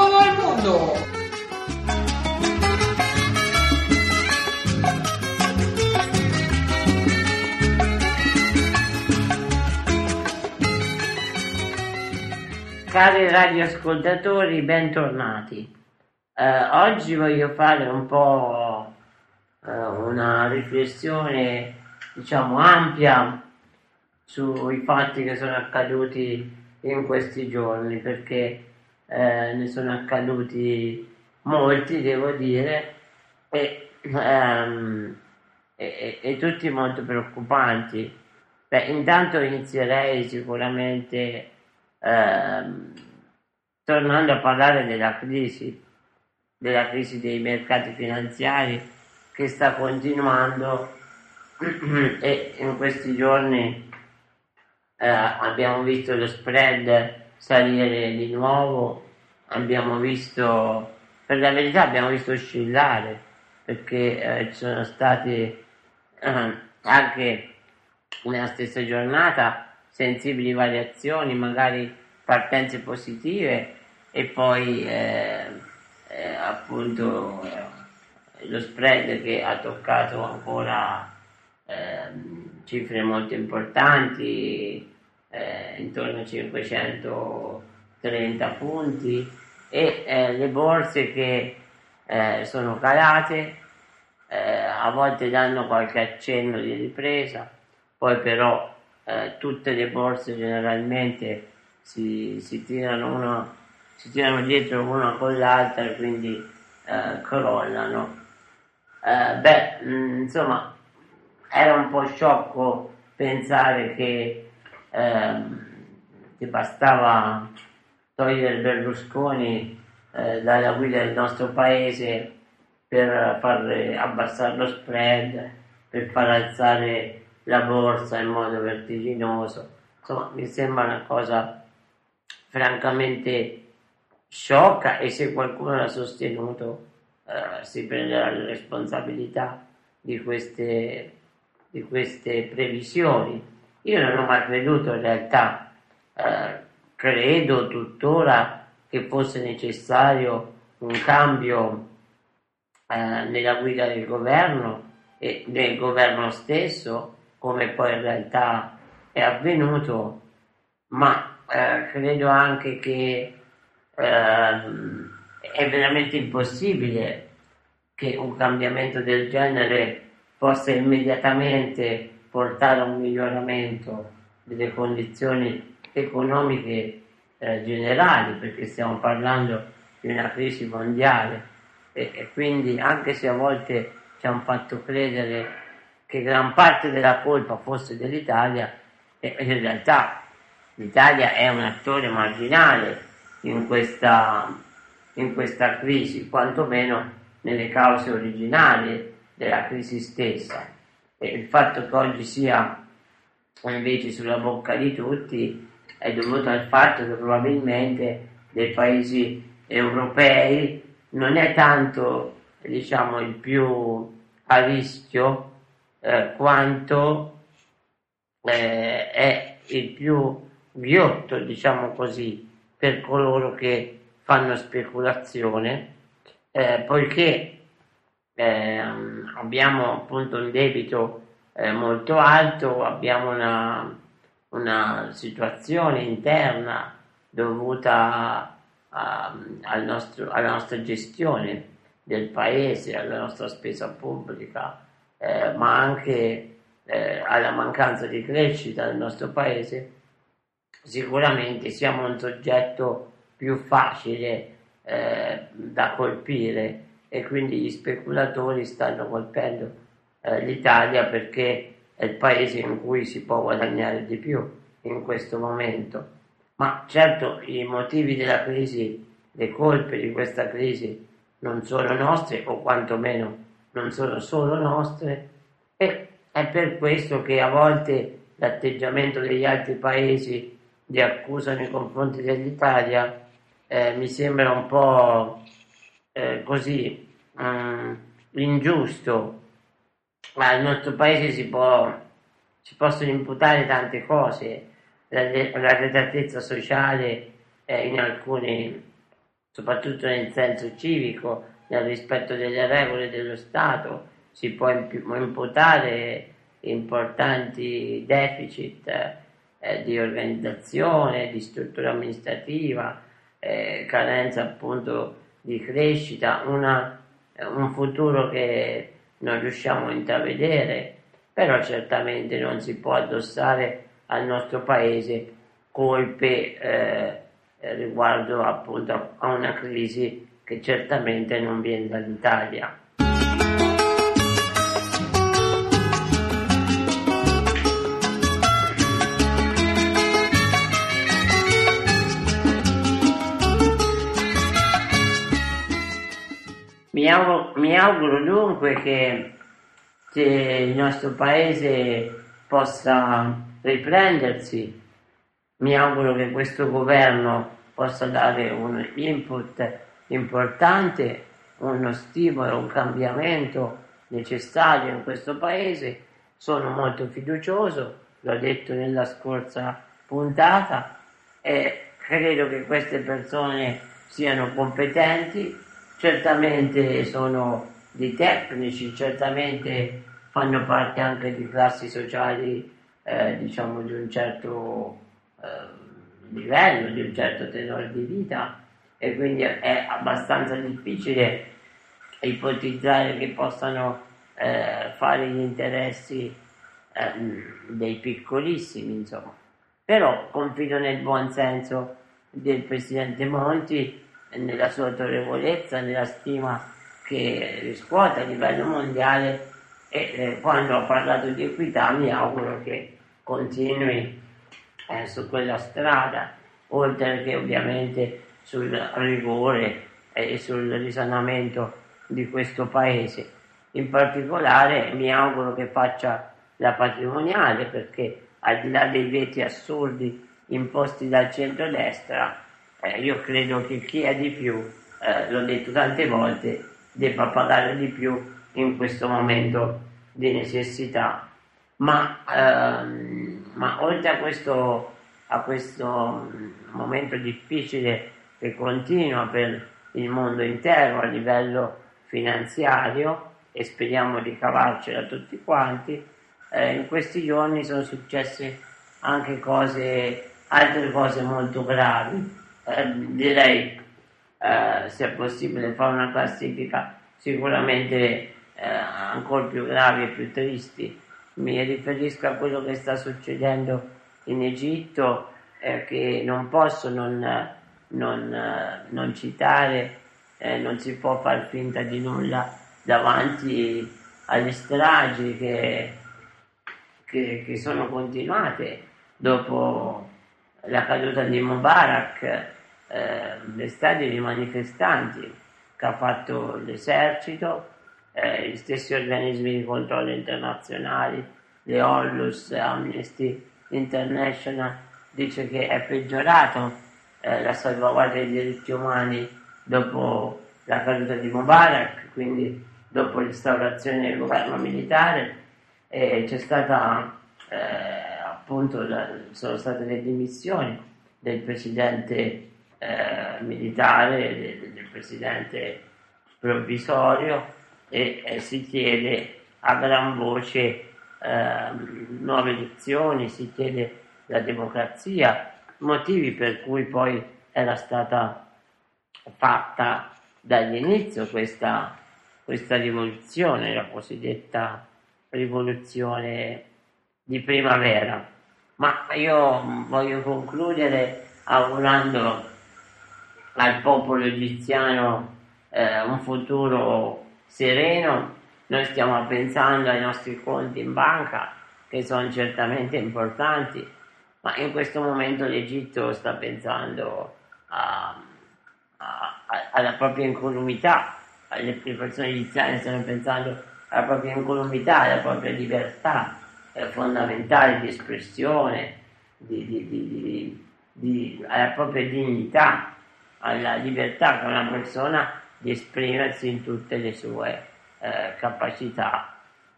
al mondo! Cari radioascoltatori, bentornati. Oggi voglio fare un po' una riflessione, diciamo, ampia sui fatti che sono accaduti in questi giorni, perché ne sono accaduti molti, devo dire, e tutti molto preoccupanti. Intanto inizierei sicuramente tornando a parlare della crisi dei mercati finanziari che sta continuando e in questi giorni abbiamo visto lo spread salire di nuovo, abbiamo visto, per la verità abbiamo visto oscillare, perché ci sono state anche nella stessa giornata sensibili variazioni, magari partenze positive e poi appunto lo spread che ha toccato ancora cifre molto importanti, intorno a 530 punti, e le borse che sono calate, a volte danno qualche accenno di ripresa, poi però tutte le borse generalmente si tirano dietro una con l'altra e quindi crollano. Insomma, era un po' sciocco pensare che bastava togliere Berlusconi dalla guida del nostro paese per far abbassare lo spread, per far alzare la borsa in modo vertiginoso. Insomma, mi sembra una cosa francamente sciocca, e se qualcuno l'ha sostenuto si prenderà la responsabilità di queste previsioni. Io non ho mai creduto, in realtà, credo tuttora che fosse necessario un cambio nella guida del governo e del governo stesso, come poi in realtà è avvenuto, ma credo anche che è veramente impossibile che un cambiamento del genere possa immediatamente portare a un miglioramento delle condizioni economiche generali, perché stiamo parlando di una crisi mondiale e quindi, anche se a volte ci hanno fatto credere che gran parte della colpa fosse dell'Italia, in realtà l'Italia è un attore marginale in questa crisi, quantomeno nelle cause originali della crisi stessa. E il fatto che oggi sia invece sulla bocca di tutti è dovuto al fatto che probabilmente dei paesi europei non è tanto, diciamo, il più a rischio quanto è il più ghiotto, diciamo così, per coloro che fanno speculazione, poiché abbiamo appunto un debito molto alto, abbiamo una situazione interna dovuta alla nostra gestione del paese, alla nostra spesa pubblica, ma anche alla mancanza di crescita del nostro paese. Sicuramente siamo un soggetto più facile da colpire, e quindi gli speculatori stanno colpendo l'Italia perché è il paese in cui si può guadagnare di più in questo momento. Ma certo i motivi della crisi, le colpe di questa crisi non sono nostre, o quantomeno non sono solo nostre, e è per questo che a volte l'atteggiamento degli altri paesi di accusa nei confronti dell'Italia mi sembra un po' così ingiusto. Al nostro paese si possono imputare tante cose, l'arretratezza sociale in alcuni soprattutto nel senso civico, nel rispetto delle regole dello Stato, si può imputare importanti deficit di organizzazione, di struttura amministrativa, carenza appunto di crescita, un futuro che non riusciamo a intravedere, però certamente non si può addossare al nostro paese colpe riguardo appunto a una crisi che certamente non viene dall'Italia. Mi auguro dunque che il nostro paese possa riprendersi. Mi auguro che questo governo possa dare un input importante, uno stimolo, un cambiamento necessario in questo paese. Sono molto fiducioso, l'ho detto nella scorsa puntata, e credo che queste persone siano competenti, certamente sono dei tecnici, certamente fanno parte anche di classi sociali diciamo di un certo livello, di un certo tenore di vita, e quindi è abbastanza difficile ipotizzare che possano fare gli interessi dei piccolissimi, insomma. Però confido nel buon senso del Presidente Monti, nella sua autorevolezza, nella stima che riscuote a livello mondiale, e quando ho parlato di equità mi auguro che continui su quella strada, oltre che ovviamente sul rigore e sul risanamento di questo paese. In particolare mi auguro che faccia la patrimoniale, perché al di là dei veti assurdi imposti dal centrodestra, io credo che chi ha di più, l'ho detto tante volte, debba pagare di più in questo momento di necessità. Ma oltre a questo momento difficile che continua per il mondo intero a livello finanziario, e speriamo di cavarcela tutti quanti, in questi giorni sono successe anche altre cose molto gravi. Direi, se è possibile fare una classifica, sicuramente ancora più gravi e più tristi. Mi riferisco a quello che sta succedendo in Egitto, che non posso non citare, non si può far finta di nulla davanti alle stragi che sono continuate dopo la caduta di Mubarak, le stragi di manifestanti che ha fatto l'esercito, gli stessi organismi di controllo internazionali, le Onlus, Amnesty International, dice che è peggiorato la salvaguardia dei diritti umani dopo la caduta di Mubarak, quindi dopo l'instaurazione del governo militare, e c'è stata appunto sono state le dimissioni del presidente militare, del presidente provvisorio, e si chiede a gran voce nuove elezioni, si chiede la democrazia, motivi per cui poi era stata fatta dall'inizio questa rivoluzione, la cosiddetta rivoluzione di primavera. Ma io voglio concludere augurando al popolo egiziano un futuro sereno. Noi stiamo pensando ai nostri conti in banca, che sono certamente importanti, ma in questo momento l'Egitto sta pensando alla propria incolumità, le persone egiziane stanno pensando alla propria incolumità, alla propria libertà fondamentale di espressione, alla propria dignità, alla libertà che una persona di esprimersi in tutte le sue capacità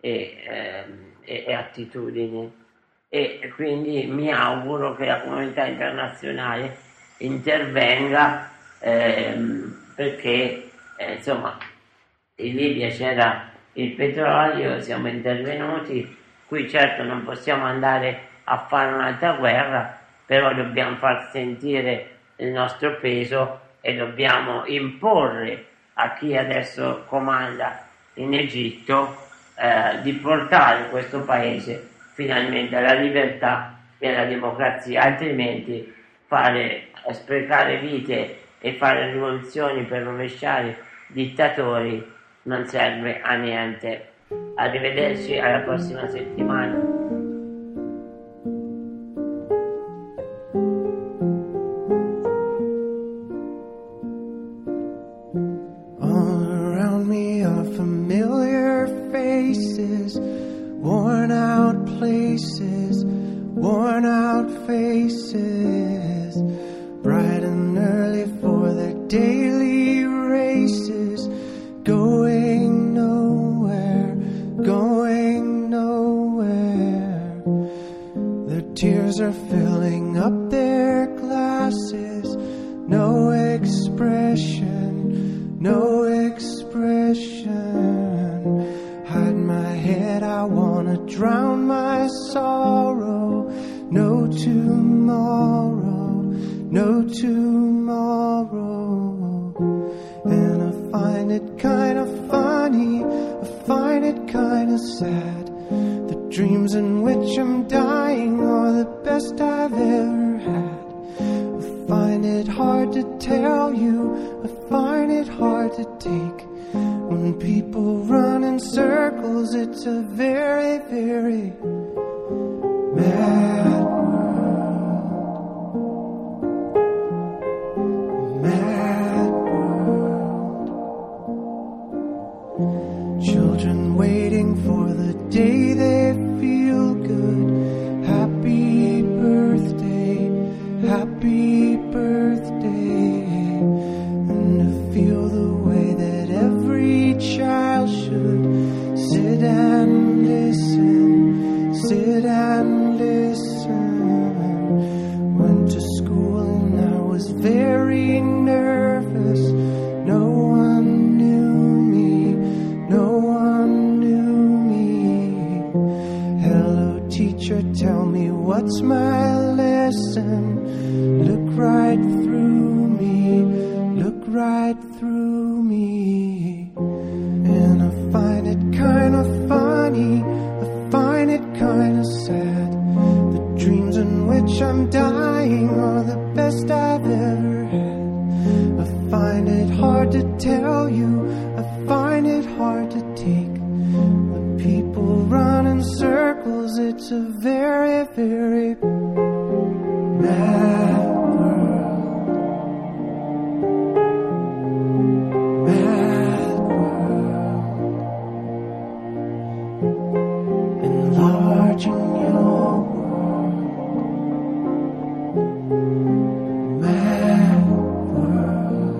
e attitudini. E quindi mi auguro che la comunità internazionale intervenga perché insomma in Libia c'era il petrolio, siamo intervenuti, qui certo non possiamo andare a fare un'altra guerra, però dobbiamo far sentire il nostro peso e dobbiamo imporre a chi adesso comanda in Egitto di portare questo paese finalmente alla libertà e alla democrazia, altrimenti sprecare vite e fare rivoluzioni per rovesciare dittatori non serve a niente. Arrivederci alla prossima settimana. Worn out places, worn out faces, bright and early for their daily races, going nowhere, going nowhere. Their tears are filling up their glasses, no expression, no expression. Hide my head, I wanna drown my sorrow. No tomorrow, no tomorrow. And I find it kinda funny, I find it kinda sad. The dreams in which I'm dying are the best I've ever had. I find it hard to tell you, I find it hard to take. When people run in circles, it's a very, very mad world. Mad world. Children waiting for the day they feel good. Happy birthday, happy birthday. And to feel the way that every child should sit and listen, sit and listen. Went to school and I was very nervous. No one knew me, no one knew me. Hello teacher, tell me what's my lesson. Look right through me, look right through me. And I find it kinda funny, I find it kinda sad. The dreams in which I'm dying are the best I've ever had. I find it hard to tell you, I find it hard to take. When people run in circles, it's a very, very mad world. Mad world. Enlarging your world. Mad world.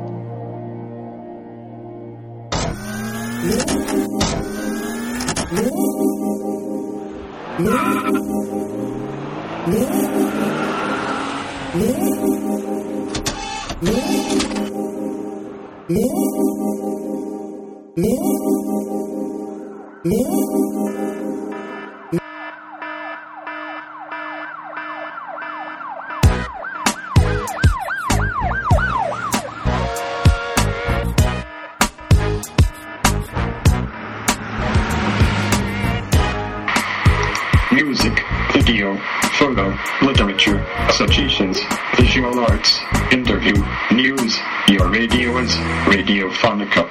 Music, video, photo, literature, suggestions, visual arts, interview, news. Your radio is Radiophonica.